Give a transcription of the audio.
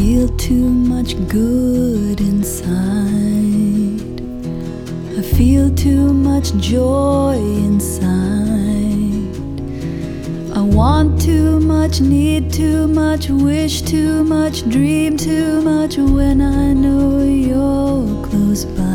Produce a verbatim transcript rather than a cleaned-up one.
feel too much good inside. I feel too much joy inside. I want too much, need too much, wish too much, dream too much when I know you're close by.